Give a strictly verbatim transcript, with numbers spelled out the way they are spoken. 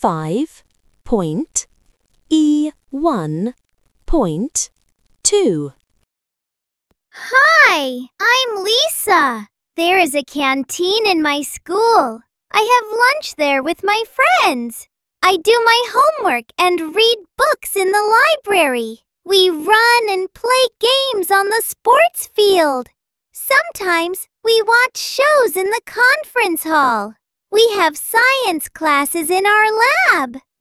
five point E one point two. Hi, I'm Lisa. There is a canteen in my school. I have lunch there with my friends. I do my homework and read books in the library. We run and play games on the sports field. Sometimes we watch shows in the conference hall. We have science classes in our lab.